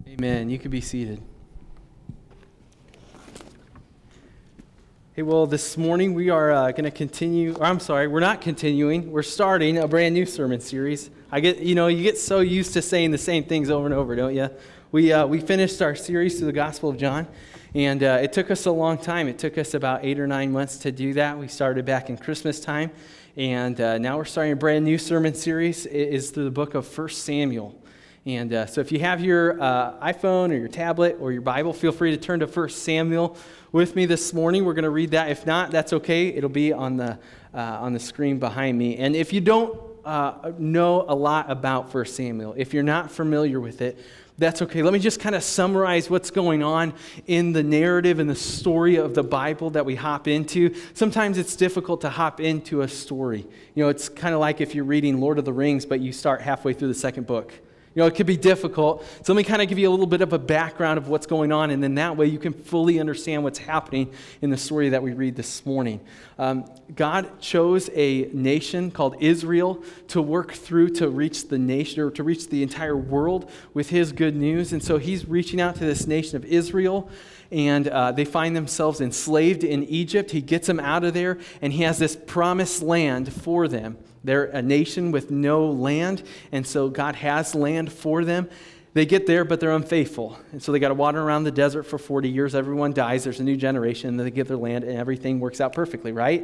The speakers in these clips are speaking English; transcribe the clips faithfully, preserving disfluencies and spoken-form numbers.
Amen. You can be seated. Hey, well, this morning we are uh, going to continue, or I'm sorry, we're not continuing. We're starting a brand new sermon series. I get, you know, you get so used to saying the same things over and over, don't you? We uh, we finished our series through the Gospel of John, and uh, it took us a long time. It took us about eight or nine months to do that. We started back in Christmas time, and uh, now we're starting a brand new sermon series. It is through the book of First Samuel. And uh, so if you have your uh, iPhone or your tablet or your Bible, feel free to turn to First Samuel with me this morning. We're going to read that. If not, that's okay. It'll be on the uh, on the screen behind me. And if you don't uh, know a lot about First Samuel, if you're not familiar with it, that's okay. Let me just kind of summarize what's going on in the narrative and the story of the Bible that we hop into. Sometimes it's difficult to hop into a story. You know, it's kind of like if you're reading Lord of the Rings, but you start halfway through the second book. You know, it could be difficult. So let me kind of give you a little bit of a background of what's going on, and then that way you can fully understand what's happening in the story that we read this morning. Um, God chose a nation called Israel to work through to reach the nation, or to reach the entire world with His good news. And so He's reaching out to this nation of Israel, and uh, they find themselves enslaved in Egypt. He gets them out of there, and He has this promised land for them. They're a nation with no land, and so God has land for them. They get there, but they're unfaithful. And so they got to wander around the desert for forty years. Everyone dies. There's a new generation, and then they get their land, and everything works out perfectly, right?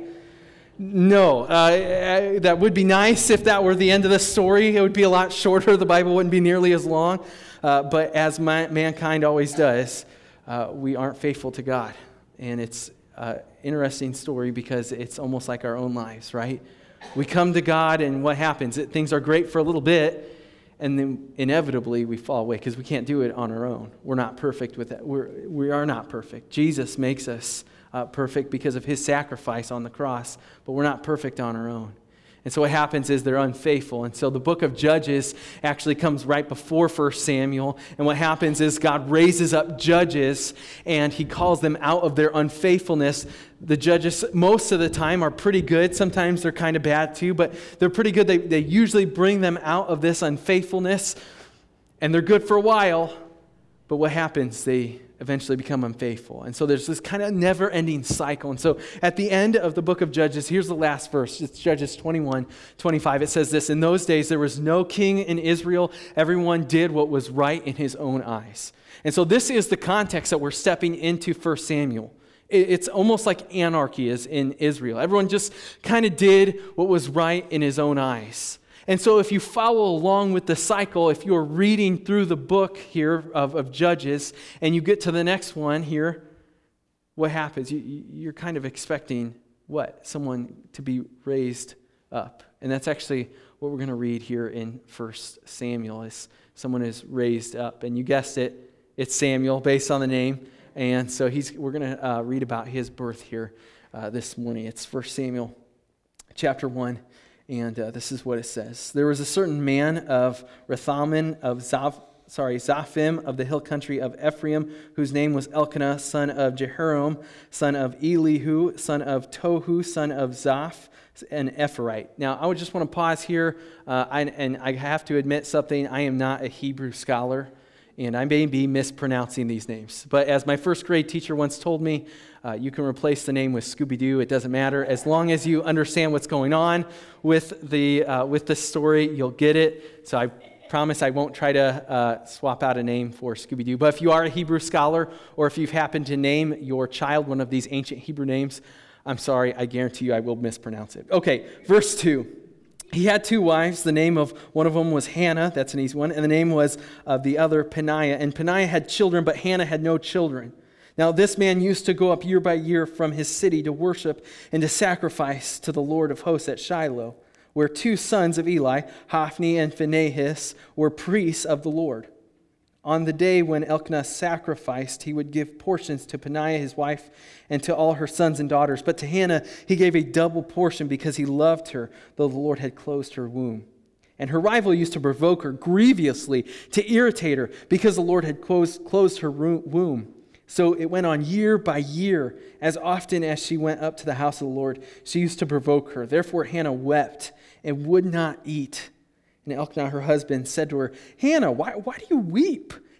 No. Uh, that would be nice if that were the end of the story. It would be a lot shorter. The Bible wouldn't be nearly as long. Uh, but as my, mankind always does, uh, we aren't faithful to God. And it's an interesting story because it's almost like our own lives, right? We come to God, and what happens? It, things are great for a little bit, and then inevitably we fall away because we can't do it on our own. We're not perfect with it. We're, we are not perfect. Jesus makes us uh, perfect because of His sacrifice on the cross, but we're not perfect on our own. And so what happens is they're unfaithful. And so the book of Judges actually comes right before First Samuel. And what happens is God raises up judges, and He calls them out of their unfaithfulness. The judges, most of the time, are pretty good. Sometimes they're kind of bad too, but they're pretty good. They, they usually bring them out of this unfaithfulness, and they're good for a while. But what happens? They eventually become unfaithful. And so there's this kind of never-ending cycle. And so at the end of the book of Judges, here's the last verse. It's Judges twenty-one, twenty-five. It says this: "In those days there was no king in Israel. Everyone did what was right in his own eyes." And so this is the context that we're stepping into First Samuel. It's almost like anarchy is in Israel. Everyone just kind of did what was right in his own eyes. And so if you follow along with the cycle, if you're reading through the book here of, of Judges, and you get to the next one here, what happens? You, you're kind of expecting what? Someone to be raised up. And that's actually what we're going to read here in First Samuel, is someone is raised up. And you guessed it, it's Samuel, based on the name. And so he's. we're going to uh, read about his birth here uh, this morning. It's First Samuel chapter one. And uh, this is what it says. "There was a certain man of Rethaman of Zaph, sorry, Zaphim of the hill country of Ephraim, whose name was Elkanah, son of Jehoram, son of Elihu, son of Tohu, son of Zaph, an Ephraite." Now, I would just want to pause here, uh, I, and I have to admit something. I am not a Hebrew scholar, and I may be mispronouncing these names. But as my first grade teacher once told me, uh, you can replace the name with Scooby-Doo. It doesn't matter. As long as you understand what's going on with the uh, with the story, you'll get it. So I promise I won't try to uh, swap out a name for Scooby-Doo. But if you are a Hebrew scholar, or if you've happened to name your child one of these ancient Hebrew names, I'm sorry, I guarantee you I will mispronounce it. Okay, verse two. "He had two wives. The name of one of them was Hannah," that's an easy one, "and the name was of the other Peninnah. And Peninnah had children, but Hannah had no children. Now this man used to go up year by year from his city to worship and to sacrifice to the Lord of hosts at Shiloh, where two sons of Eli, Hophni and Phinehas, were priests of the Lord. On the day when Elkanah sacrificed, he would give portions to Peninnah his wife and to all her sons and daughters. But to Hannah he gave a double portion because he loved her, though the Lord had closed her womb. And her rival used to provoke her grievously, to irritate her, because the Lord had closed, closed her womb. So it went on year by year. As often as she went up to the house of the Lord, she used to provoke her. Therefore Hannah wept and would not eat. And Elkanah, her husband, said to her, 'Hannah, why, why do you weep?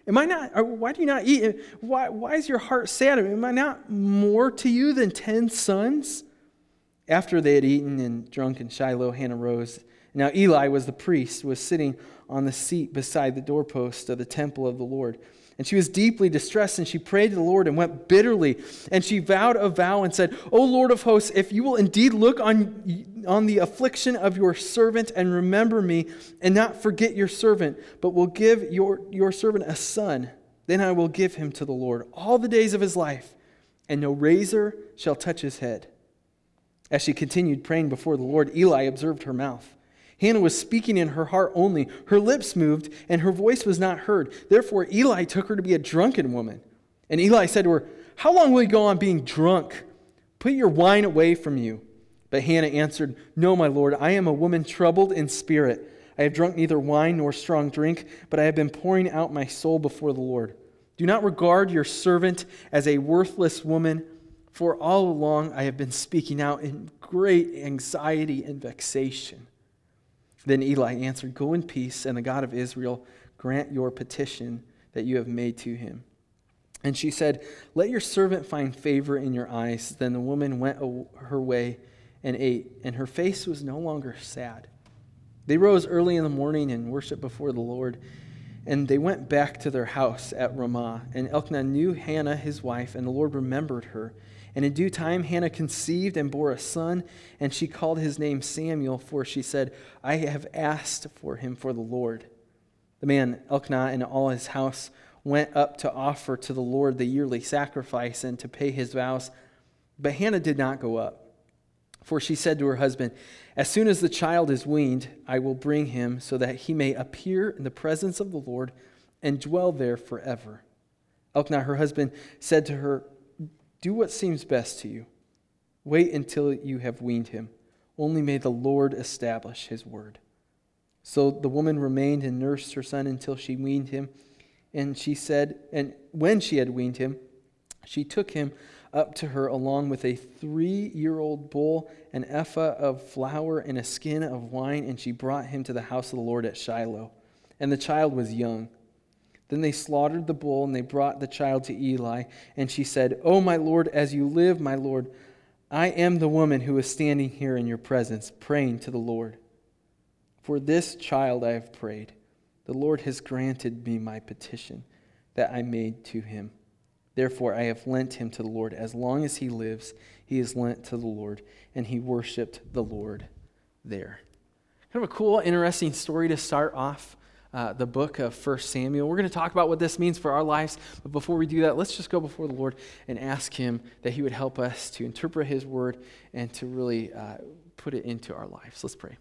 Am I not, or why do you not eat? Why, why is your heart sad? Am I not more to you than ten sons? After they had eaten and drunk in Shiloh, Hannah rose. Now Eli was the priest, was sitting on the seat beside the doorpost of the temple of the Lord. And she was deeply distressed, and she prayed to the Lord and wept bitterly. And she vowed a vow and said, O Lord of hosts, if you will indeed look on, on the affliction of your servant and remember me, and not forget your servant, but will give your, your servant a son, then I will give him to the Lord all the days of his life, and no razor shall touch his head. As she continued praying before the Lord, Eli observed her mouth. Hannah was speaking in her heart only. Her lips moved, and her voice was not heard. Therefore, Eli took her to be a drunken woman. And Eli said to her, How long will you go on being drunk? Put your wine away from you. But Hannah answered, No, my Lord, I am a woman troubled in spirit. I have drunk neither wine nor strong drink, but I have been pouring out my soul before the Lord. Do not regard your servant as a worthless woman, for all along I have been speaking out in great anxiety and vexation. Then Eli answered, Go in peace, and the God of Israel grant your petition that you have made to him. And she said, Let your servant find favor in your eyes. Then the woman went her way and ate, and her face was no longer sad. They rose early in the morning and worshiped before the Lord, and they went back to their house at Ramah. And Elkanah knew Hannah his wife, and the Lord remembered her. And in due time, Hannah conceived and bore a son, and she called his name Samuel, for she said, I have asked for him for the Lord. The man Elkanah and all his house went up to offer to the Lord the yearly sacrifice and to pay his vows. But Hannah did not go up, for she said to her husband, As soon as the child is weaned, I will bring him, so that he may appear in the presence of the Lord and dwell there forever. Elkanah, her husband, said to her, Do what seems best to you. Wait until you have weaned him. Only may the Lord establish his word. So the woman remained and nursed her son until she weaned him. And she said, and when she had weaned him, she took him up to her along with a three-year-old bull, an ephah of flour, and a skin of wine, and she brought him to the house of the Lord at Shiloh. And the child was young. Then they slaughtered the bull, and they brought the child to Eli. And she said, Oh, my Lord, as you live, my Lord, I am the woman who is standing here in your presence, praying to the Lord. For this child I have prayed. The Lord has granted me my petition that I made to him. Therefore I have lent him to the Lord. As long as he lives, he is lent to the Lord. And he worshipped the Lord there. Kind of a cool, interesting story to start off Uh, the book of First Samuel. We're going to talk about what this means for our lives, but before we do that, let's just go before the Lord and ask him that he would help us to interpret his word and to really uh, put it into our lives. Let's pray.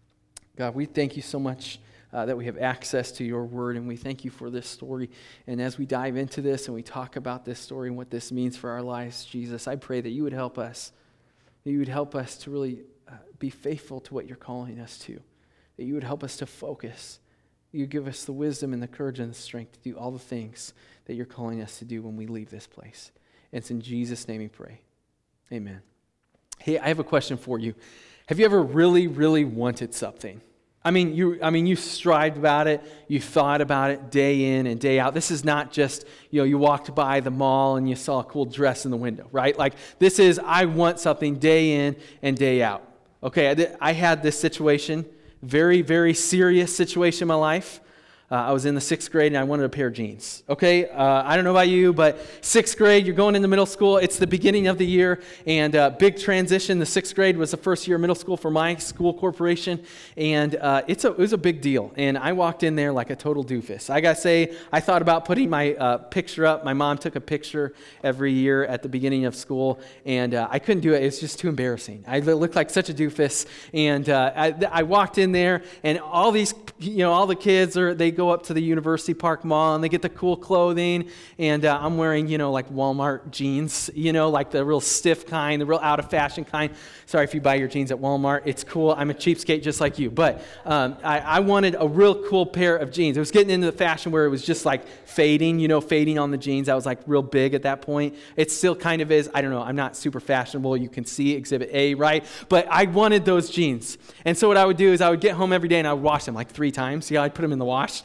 God, we thank you so much uh, that we have access to your word, and we thank you for this story. And as we dive into this and we talk about this story and what this means for our lives, Jesus, I pray that you would help us, that you would help us to really uh, be faithful to what you're calling us to, that you would help us to focus. You give us the wisdom and the courage and the strength to do all the things that you're calling us to do when we leave this place. And it's in Jesus' name we pray. Amen. Hey, I have a question for you. Have you ever really, really wanted something? I mean, you I mean, you strived about it, you thought about it day in and day out. This is not just, you know, you walked by the mall and you saw a cool dress in the window, right? Like, this is, I want something day in and day out. Okay, I, I had this situation. Very, very serious situation in my life. Uh, I was in the sixth grade and I wanted a pair of jeans. Okay, uh, I don't know about you, but sixth grade, you're going into middle school. It's the beginning of the year, and uh, big transition. The sixth grade was the first year of middle school for my school corporation, and uh, it's a, it was a big deal. And I walked in there like a total doofus. I gotta say, I thought about putting my uh, picture up. My mom took a picture every year at the beginning of school, and uh, I couldn't do it. It was just too embarrassing. I looked like such a doofus, and uh, I, I walked in there, and all these, you know, all the kids are they. go up to the University Park Mall and they get the cool clothing, and uh, I'm wearing, you know, like Walmart jeans, you know, like the real stiff kind, the real out of fashion kind. Sorry if you buy your jeans at Walmart. It's cool. I'm a cheapskate just like you. But um, I, I wanted a real cool pair of jeans. It was getting into the fashion where it was just like fading, you know, fading on the jeans. I was like real big at that point. It still kind of is. I don't know. I'm not super fashionable. You can see Exhibit A, right? But I wanted those jeans. And so what I would do is I would get home every day and I would wash them like three times. Yeah, I'd put them in the wash.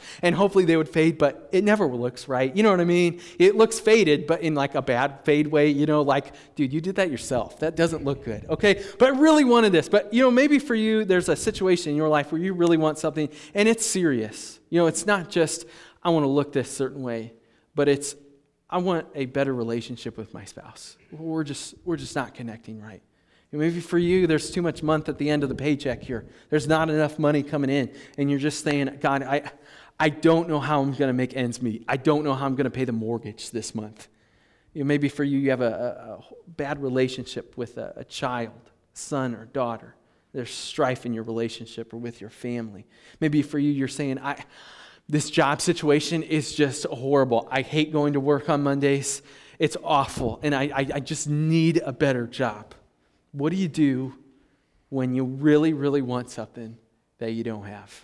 and hopefully they would fade, but it never looks right. You know what I mean? It looks faded, but in like a bad fade way, you know, like, dude, you did that yourself. That doesn't look good, okay? But I really wanted this. But, you know, maybe for you, there's a situation in your life where you really want something, and it's serious. You know, it's not just, I want to look this certain way, but it's, I want a better relationship with my spouse. We're just we're just not connecting right. And maybe for you, there's too much month at the end of the paycheck here. There's not enough money coming in, and you're just saying, God, I I don't know how I'm going to make ends meet. I don't know how I'm going to pay the mortgage this month. You know, maybe for you, you have a, a bad relationship with a, a child, son or daughter. There's strife in your relationship or with your family. Maybe for you, you're saying, I. This job situation is just horrible. I hate going to work on Mondays. It's awful, and I, I, I just need a better job. What do you do when you really, really want something that you don't have?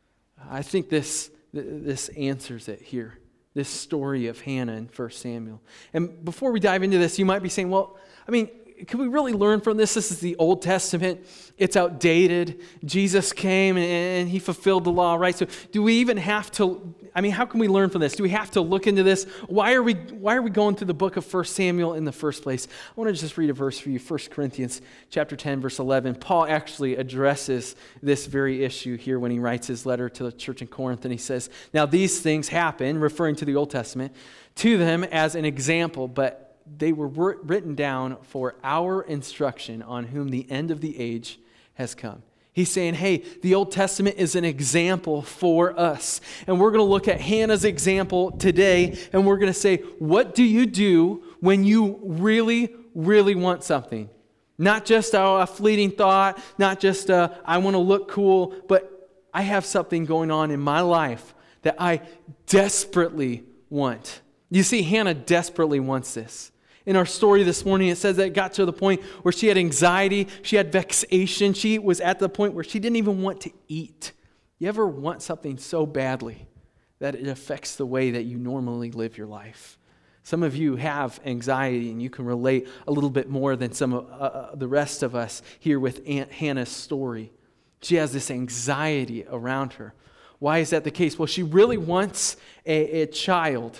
I think this, this answers it here, this story of Hannah in First Samuel. And before we dive into this, you might be saying, well, I mean, can we really learn from this? This is the Old Testament. It's outdated. Jesus came and he fulfilled the law, right? So do we even have to, I mean, how can we learn from this? Do we have to look into this? Why are we why are we going through the book of First Samuel in the first place? I want to just read a verse for you, First Corinthians chapter ten, verse eleven. Paul actually addresses this very issue here when he writes his letter to the church in Corinth, and he says, now these things happen, referring to the Old Testament, to them as an example, but they were written down for our instruction on whom the end of the age has come. He's saying, hey, the Old Testament is an example for us. And we're going to look at Hannah's example today, and we're going to say, what do you do when you really, really want something? Not just oh, a fleeting thought, not just uh, I want to look cool, but I have something going on in my life that I desperately want. You see, Hannah desperately wants this. In our story this morning, it says that it got to the point where she had anxiety, she had vexation, she was at the point where she didn't even want to eat. You ever want something so badly that it affects the way that you normally live your life? Some of you have anxiety, and you can relate a little bit more than some of uh, the rest of us here with Aunt Hannah's story. She has this anxiety around her. Why is that the case? Well, she really wants a, a child,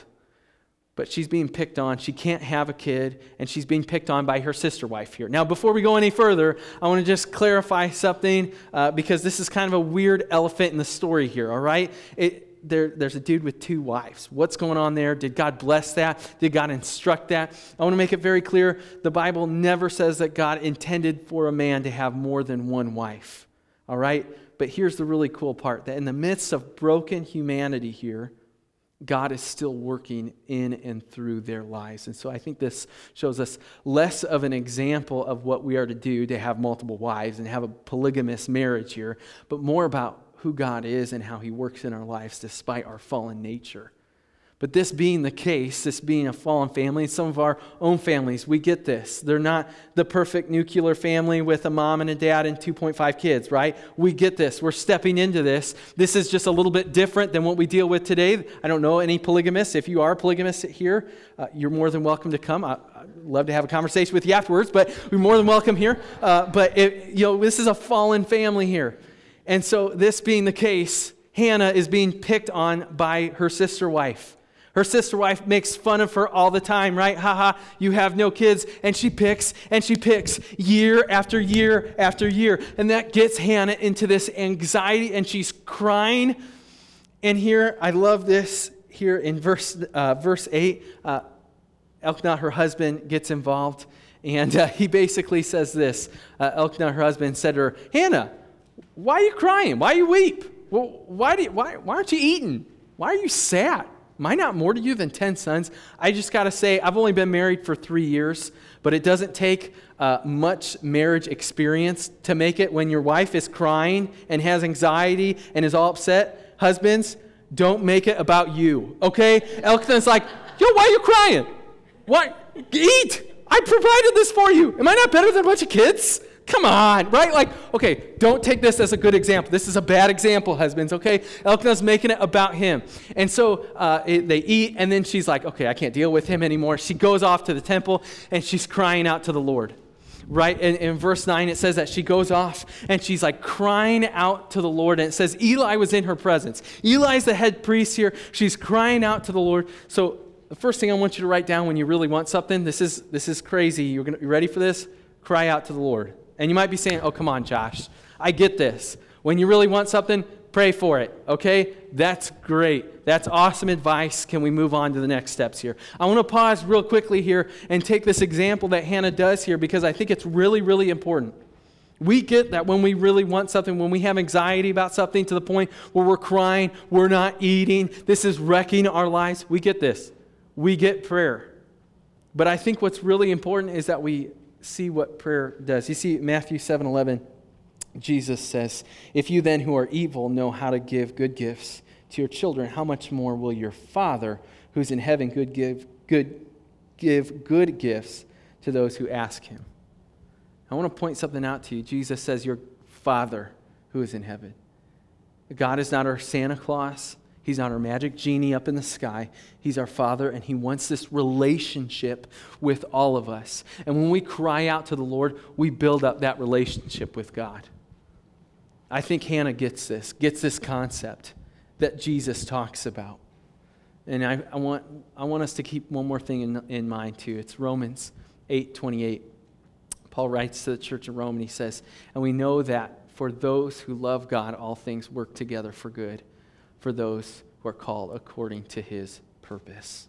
but she's being picked on. She can't have a kid, and she's being picked on by her sister wife here. Now, before we go any further, I want to just clarify something uh, because this is kind of a weird elephant in the story here, all right? It, there, there's a dude with two wives. What's going on there? Did God bless that? Did God instruct that? I want to make it very clear, the Bible never says that God intended for a man to have more than one wife, all right? But here's the really cool part, that in the midst of broken humanity here, God is still working in and through their lives. And so I think this shows us less of an example of what we are to do to have multiple wives and have a polygamous marriage here, but more about who God is and how he works in our lives despite our fallen nature. But this being the case, this being a fallen family, some of our own families, we get this. They're not the perfect nuclear family with a mom and a dad and two point five kids, right? We get this. We're stepping into this. This is just a little bit different than what we deal with today. I don't know any polygamists. If you are a polygamist here, uh, you're more than welcome to come. I, I'd love to have a conversation with you afterwards, but we're more than welcome here. Uh, but it, you know, this is a fallen family here. And so this being the case, Hannah is being picked on by her sister wife. Her sister wife makes fun of her all the time, right? Haha, you have no kids. And she picks and she picks year after year after year. And that gets Hannah into this anxiety, and she's crying. And here, I love this here in verse uh, verse eight. Uh, Elkanah, her husband, gets involved. And uh, he basically says this. Uh, Elkanah, her husband, said to her, Hannah, why are you crying? Why you weep? Well, why, do you, why, why aren't you eating? Why are you sad? Am I not more to you than ten sons? I just got to say, I've only been married for three years, but it doesn't take uh, much marriage experience to make it when your wife is crying and has anxiety and is all upset. Husbands, don't make it about you, okay? Elkanah's like, yo, why are you crying? Why? Eat! I provided this for you. Am I not better than a bunch of kids? Come on, right? Like, okay, don't take this as a good example. This is a bad example, husbands, okay? Elkanah's making it about him. And so uh, it, they eat, and then she's like, okay, I can't deal with him anymore. She goes off to the temple, and she's crying out to the Lord. right? In, in verse nine, it says that she goes off and she's like crying out to the Lord. And it says Eli was in her presence. Eli's the head priest here. She's crying out to the Lord. So the first thing I want you to write down when you really want something, this is this is crazy. You're gonna, you ready for this? Cry out to the Lord. And you might be saying, oh, come on, Josh. I get this. When you really want something, pray for it, okay? That's great. That's awesome advice. Can we move on to the next steps here? I want to pause real quickly here and take this example that Hannah does here because I think it's really, really important. We get that when we really want something, when we have anxiety about something to the point where we're crying, we're not eating, this is wrecking our lives, we get this. We get prayer. But I think what's really important is that we see what prayer does. You see, Matthew seven eleven, Jesus says, if you then who are evil know how to give good gifts to your children, how much more will your Father who's in heaven good give good give good gifts to those who ask him? I want to point something out to you. Jesus says, your Father who is in heaven. God is not our Santa Claus. He's not our magic genie up in the sky. He's our Father, and he wants this relationship with all of us. And when we cry out to the Lord, we build up that relationship with God. I think Hannah gets this, gets this concept that Jesus talks about. And I, I want I want us to keep one more thing in, in mind too. It's Romans eight twenty-eight. Paul writes to the church of Rome and he says, and we know that for those who love God, all things work together for good, for those who are called according to his purpose.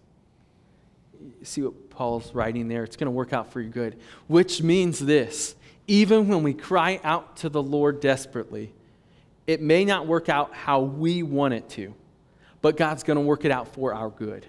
You see what Paul's writing there? It's going to work out for your good, which means this. Even when we cry out to the Lord desperately, it may not work out how we want it to, but God's going to work it out for our good.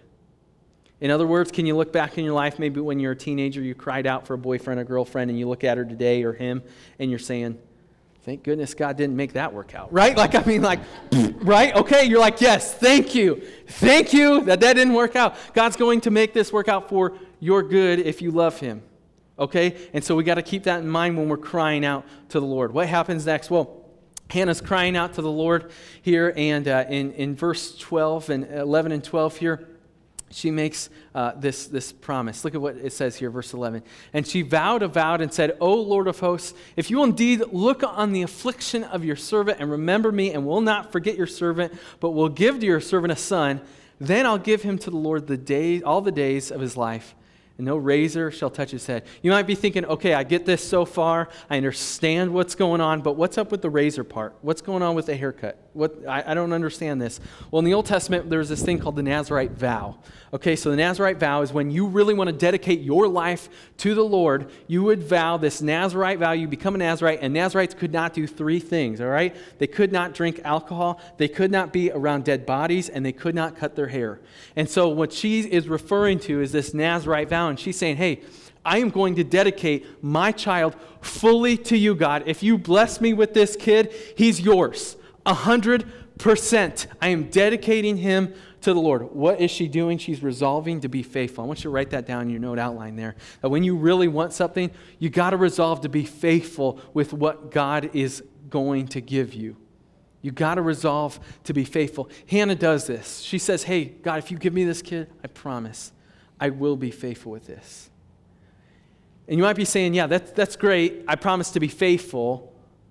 In other words, can you look back in your life, maybe when you're a teenager, you cried out for a boyfriend or girlfriend, and you look at her today or him, and you're saying, thank goodness God didn't make that work out, right? Like, I mean, like, right? Okay, you're like, yes, thank you. Thank you that that didn't work out. God's going to make this work out for your good if you love him, okay? And so we got to keep that in mind when we're crying out to the Lord. What happens next? Well, Hannah's crying out to the Lord here, and uh, in, in verse twelve and eleven and twelve here, she makes uh, this, this promise. Look at what it says here, verse eleven. And she vowed a vow and said, O Lord of hosts, if you will indeed look on the affliction of your servant and remember me and will not forget your servant, but will give to your servant a son, then I'll give him to the Lord the day, all the days of his life, and no razor shall touch his head. You might be thinking, okay, I get this so far. I understand what's going on, but what's up with the razor part? What's going on with the haircut? What I, I don't understand this. Well, in the Old Testament, there's this thing called the Nazirite vow. Okay, so the Nazirite vow is when you really want to dedicate your life to the Lord, you would vow this Nazirite vow. You become a Nazirite, and Nazirites could not do three things, all right? They could not drink alcohol, they could not be around dead bodies, and they could not cut their hair. And so what she is referring to is this Nazirite vow, and she's saying, hey, I am going to dedicate my child fully to you, God. If you bless me with this kid, he's yours. A hundred percent. I am dedicating him to the Lord. What is she doing? She's resolving to be faithful. I want you to write that down in your note outline there. That when you really want something, you got to resolve to be faithful with what God is going to give you. You got to resolve to be faithful. Hannah does this. She says, hey, God, if you give me this kid, I promise I will be faithful with this. And you might be saying, yeah, that's, that's great. I promise to be faithful.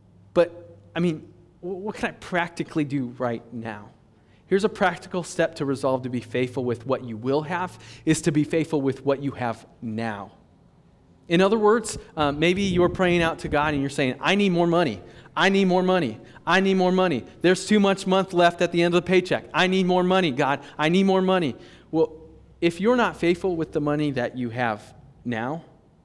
But, I mean, what can I practically do right now? Here's a practical step to resolve to be faithful with what you will have, is to be faithful with what you have now. In other words, um, maybe you're praying out to God and you're saying, I need more money. I need more money. I need more money. There's too much month left at the end of the paycheck. I need more money, God. I need more money. Well, if you're not faithful with the money that you have now,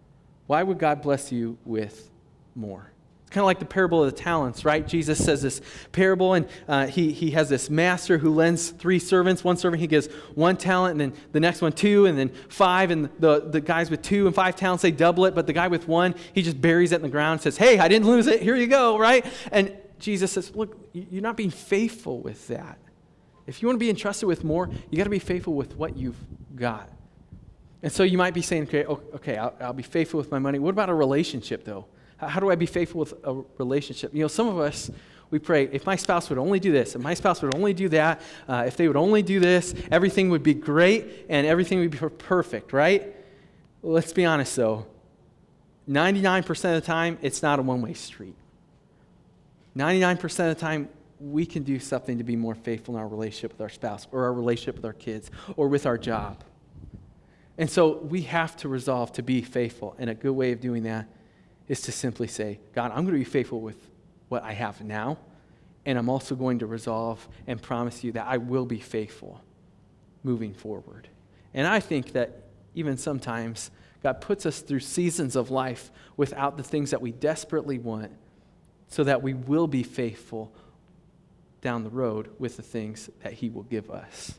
why would God bless you with more? It's kind of like the parable of the talents, right? Jesus says this parable, and uh, he, he has this master who lends three servants. One servant, he gives one talent, and then the next one two, and then five. And the, the guys with two and five talents, they double it. But the guy with one, he just buries it in the ground and says, hey, I didn't lose it. Here you go, right? And Jesus says, look, you're not being faithful with that. If you want to be entrusted with more, you got to be faithful with what you've got. And so you might be saying, okay, okay, I'll, I'll be faithful with my money. What about a relationship, though? How, how do I be faithful with a relationship? You know, some of us, we pray, if my spouse would only do this, if my spouse would only do that, uh, if they would only do this, everything would be great and everything would be perfect, right? Well, let's be honest, though. ninety-nine percent of the time, it's not a one-way street. ninety-nine percent of the time, we can do something to be more faithful in our relationship with our spouse or our relationship with our kids or with our job. And so we have to resolve to be faithful. And a good way of doing that is to simply say, God, I'm going to be faithful with what I have now. And I'm also going to resolve and promise you that I will be faithful moving forward. And I think that even sometimes God puts us through seasons of life without the things that we desperately want so that we will be faithful down the road with the things that he will give us.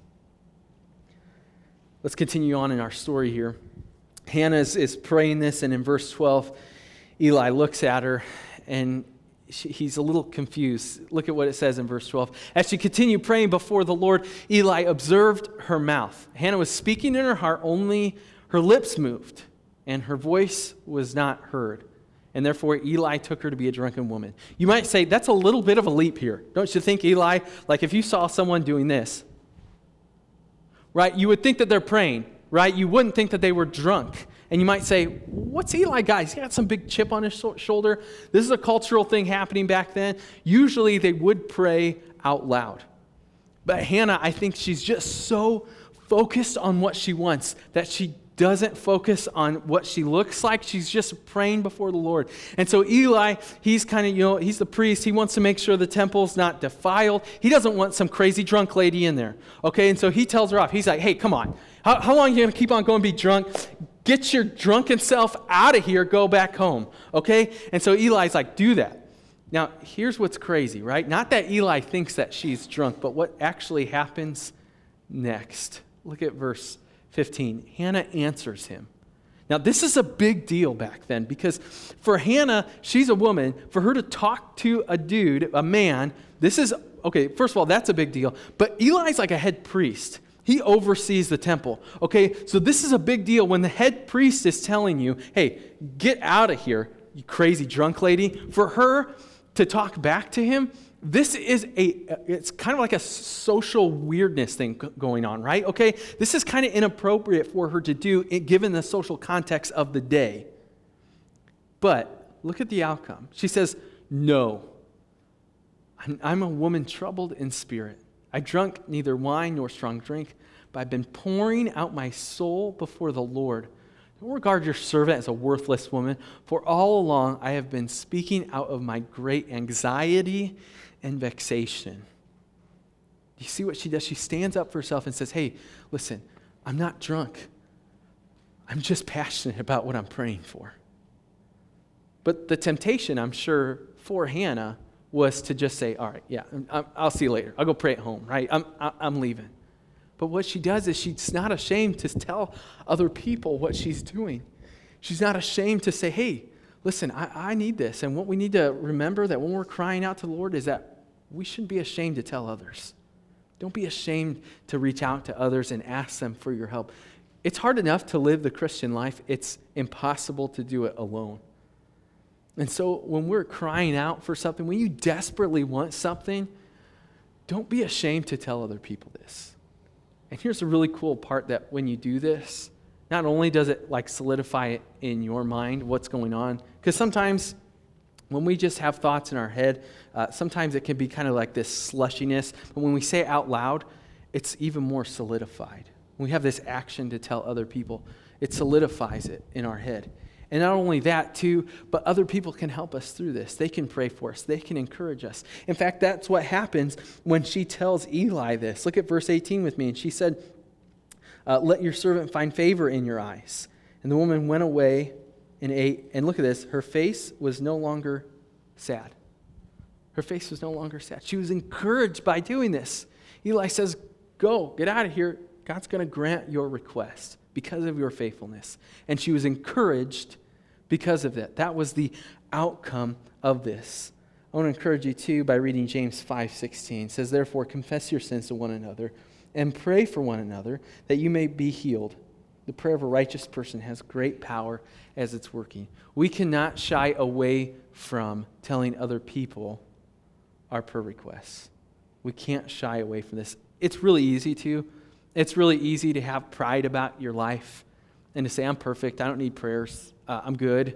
Let's continue on in our story here. Hannah is, is praying this, and in verse twelve, Eli looks at her, and she, he's a little confused. Look at what it says in verse twelve. As she continued praying before the Lord, Eli observed her mouth. Hannah was speaking in her heart, only her lips moved, and her voice was not heard. And therefore, Eli took her to be a drunken woman. You might say, that's a little bit of a leap here. Don't you think, Eli? Like if you saw someone doing this, right, you would think that they're praying, right? You wouldn't think that they were drunk. And you might say, what's Eli got? He's got some big chip on his shoulder. This is a cultural thing happening back then. Usually they would pray out loud. But Hannah, I think she's just so focused on what she wants that she doesn't focus on what she looks like. She's just praying before the Lord. And so Eli, he's kind of, you know, he's the priest. He wants to make sure the temple's not defiled. He doesn't want some crazy drunk lady in there. Okay, and so he tells her off. He's like, hey, come on. How, how long are you going to keep on going and be drunk? Get your drunken self out of here. Go back home. Okay? And so Eli's like, do that. Now, here's what's crazy, right? Not that Eli thinks that she's drunk, but what actually happens next. Look at verse fifteen. Hannah answers him. Now, this is a big deal back then because for Hannah, she's a woman. For her to talk to a dude, a man, this is, okay, first of all, that's a big deal. But Eli's like a head priest. He oversees the temple. Okay, so this is a big deal when the head priest is telling you, hey, get out of here, you crazy drunk lady. For her to talk back to him, this is a, it's kind of like a social weirdness thing going on, right? Okay, this is kind of inappropriate for her to do given the social context of the day. But look at the outcome. She says, no, I'm, I'm a woman troubled in spirit. I drunk neither wine nor strong drink, but I've been pouring out my soul before the Lord. Don't regard your servant as a worthless woman, for all along I have been speaking out of my great anxiety and vexation. Do you see what she does? She stands up for herself and says, hey, listen, I'm not drunk. I'm just passionate about what I'm praying for. But the temptation, I'm sure, for Hannah was to just say, all right, yeah, I'll see you later. I'll go pray at home, right? I'm, I'm leaving. But what she does is she's not ashamed to tell other people what she's doing. She's not ashamed to say, hey, listen, I, I need this. And what we need to remember that when we're crying out to the Lord is that we shouldn't be ashamed to tell others. Don't be ashamed to reach out to others and ask them for your help. It's hard enough to live the Christian life. It's impossible to do it alone. And so when we're crying out for something, when you desperately want something, don't be ashamed to tell other people this. And here's a really cool part that when you do this, not only does it like solidify it in your mind what's going on, because sometimes when we just have thoughts in our head, uh, sometimes it can be kind of like this slushiness. But when we say it out loud, it's even more solidified. When we have this action to tell other people, it solidifies it in our head. And not only that, too, but other people can help us through this. They can pray for us. They can encourage us. In fact, that's what happens when she tells Eli this. Look at verse eighteen with me. And she said, uh, let your servant find favor in your eyes. And the woman went away and ate. And look at this. Her face was no longer sad. Her face was no longer sad. She was encouraged by doing this. Eli says, go, get out of here. God's going to grant your request because of your faithfulness. And she was encouraged because of that. That was the outcome of this. I want to encourage you too by reading James five sixteen. It says, therefore, confess your sins to one another and pray for one another that you may be healed. The prayer of a righteous person has great power as it's working. We cannot shy away from telling other people our prayer requests. We can't shy away from this. It's really easy to. It's really easy to have pride about your life and to say, I'm perfect, I don't need prayers, uh, I'm good,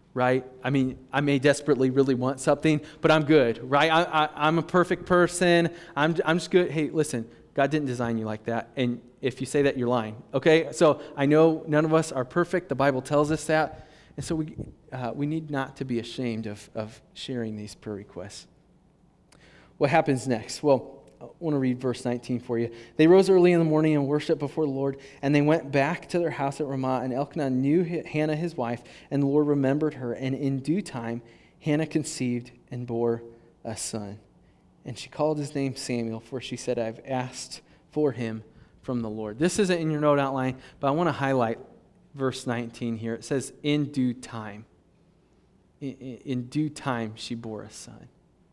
right? I mean, I may desperately really want something, but I'm good, right? I, I, I'm a perfect person. I'm, I'm just good. Hey, listen, God didn't design you like that. And if you say that, you're lying, okay? So I know none of us are perfect. The Bible tells us that. And so we uh, we need not to be ashamed of, of sharing these prayer requests. What happens next? Well, I want to read verse nineteen for you. They rose early in the morning and worshiped before the Lord, and they went back to their house at Ramah, and Elkanah knew Hannah his wife, and the Lord remembered her. And in due time, Hannah conceived and bore a son. And she called his name Samuel, for she said, I've asked for him from the Lord. This isn't in your note outline, but I want to highlight verse nineteen here. It says, in due time. In, in due time, she bore a son.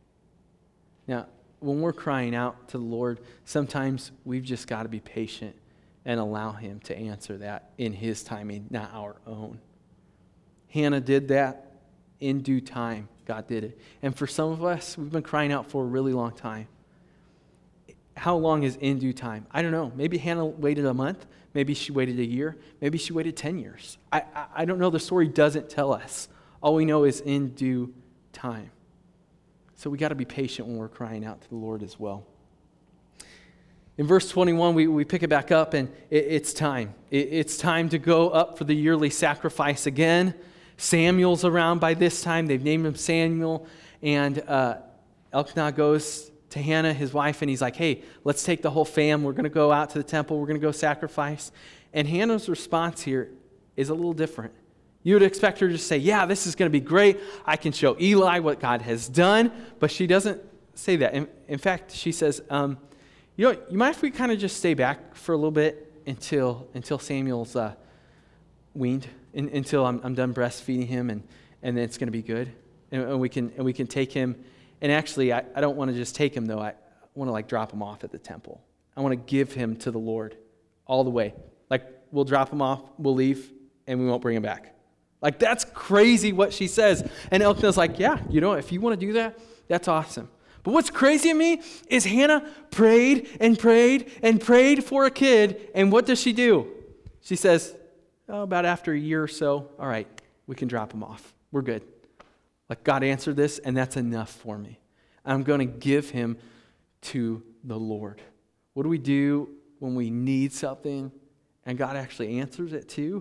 Now, when we're crying out to the Lord, sometimes we've just got to be patient and allow him to answer that in his timing, not our own. Hannah did that in due time. God did it. And for some of us, we've been crying out for a really long time. How long is in due time? I don't know. Maybe Hannah waited a month. Maybe she waited a year. Maybe she waited ten years. I, I, I don't know. The story doesn't tell us. All we know is in due time. So we got to be patient when we're crying out to the Lord as well. In verse twenty-one, we, we pick it back up, and it, it's time. It, it's time to go up for the yearly sacrifice again. Samuel's around by this time. They've named him Samuel. And uh, Elkanah goes to Hannah, his wife, and he's like, hey, let's take the whole fam. We're going to go out to the temple. We're going to go sacrifice. And Hannah's response here is a little different. You would expect her to say, yeah, this is going to be great. I can show Eli what God has done. But she doesn't say that. In, in fact, she says, um, you know, you mind if we kind of just stay back for a little bit until until Samuel's uh, weaned, in, until I'm, I'm done breastfeeding him, and, and then it's going to be good. And, and we can and we can take him. And actually, I, I don't want to just take him, though. I want to, like, drop him off at the temple. I want to give him to the Lord all the way. Like, we'll drop him off, we'll leave, and we won't bring him back. Like, that's crazy what she says. And Elkanah's like, yeah, you know, if you want to do that, that's awesome. But what's crazy to me is Hannah prayed and prayed and prayed for a kid, and what does she do? She says, oh, about after a year or so, all right, we can drop him off. We're good. Like, God answered this, and that's enough for me. I'm going to give him to the Lord. What do we do when we need something and God actually answers it too?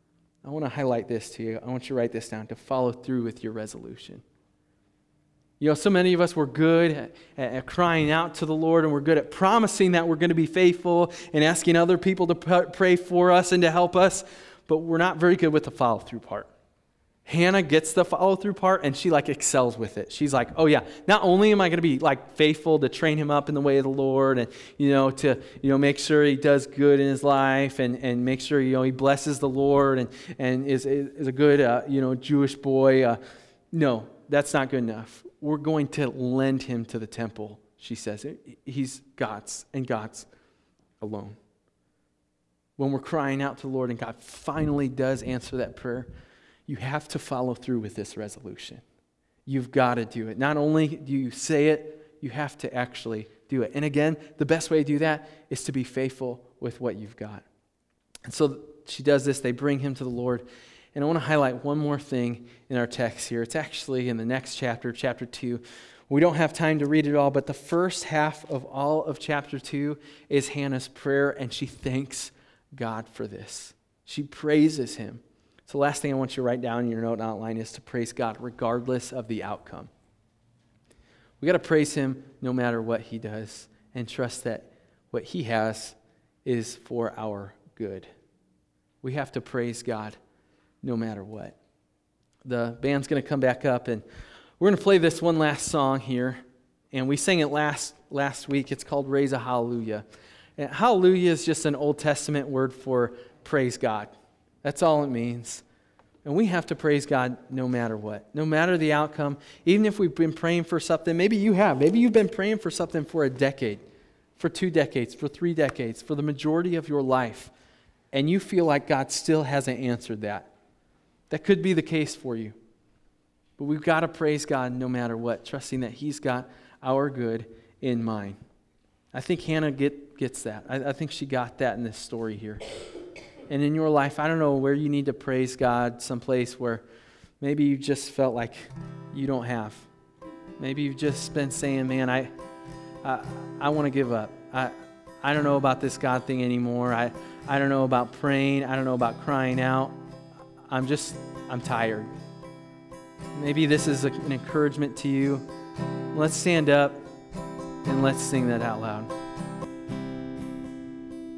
I want to highlight this to you. I want you to write this down, to follow through with your resolution. You know, so many of us, we're good at, at crying out to the Lord, and we're good at promising that we're going to be faithful and asking other people to pray for us and to help us, but we're not very good with the follow-through part. Hannah gets the follow-through part, and she like excels with it. She's like, oh yeah, not only am I going to be like faithful to train him up in the way of the Lord, and you know to you know make sure he does good in his life, and, and make sure you know he blesses the Lord, and and is is a good uh, you know Jewish boy. Uh, no, that's not good enough. We're going to lend him to the temple. She says he's God's and God's alone. When we're crying out to the Lord, and God finally does answer that prayer, you have to follow through with this resolution. You've got to do it. Not only do you say it, you have to actually do it. And again, the best way to do that is to be faithful with what you've got. And so she does this. They bring him to the Lord. And I want to highlight one more thing in our text here. It's actually in the next chapter, chapter two. We don't have time to read it all, but the first half of all of chapter two is Hannah's prayer, and she thanks God for this. She praises him. So the last thing I want you to write down in your note outline is to praise God regardless of the outcome. We got to praise him no matter what he does, and trust that what he has is for our good. We have to praise God no matter what. The band's going to come back up, and we're going to play this one last song here. And we sang it last last week. It's called Raise a Hallelujah. And hallelujah is just an Old Testament word for praise God. That's all it means. And we have to praise God no matter what, no matter the outcome. Even if we've been praying for something, maybe you have. Maybe you've been praying for something for a decade, for two decades, for three decades, for the majority of your life, and you feel like God still hasn't answered that. That could be the case for you. But we've got to praise God no matter what, trusting that he's got our good in mind. I think Hannah get, gets that. I, I think she got that in this story here. And in your life, I don't know where you need to praise God, someplace where Maybe you just felt like you don't have. Maybe you've just been saying, man, I I, I want to give up. I I don't know about this God thing anymore. I, I don't know about praying. I don't know about crying out. I'm just, I'm tired. Maybe this is a, an encouragement to you. Let's stand up and let's sing that out loud.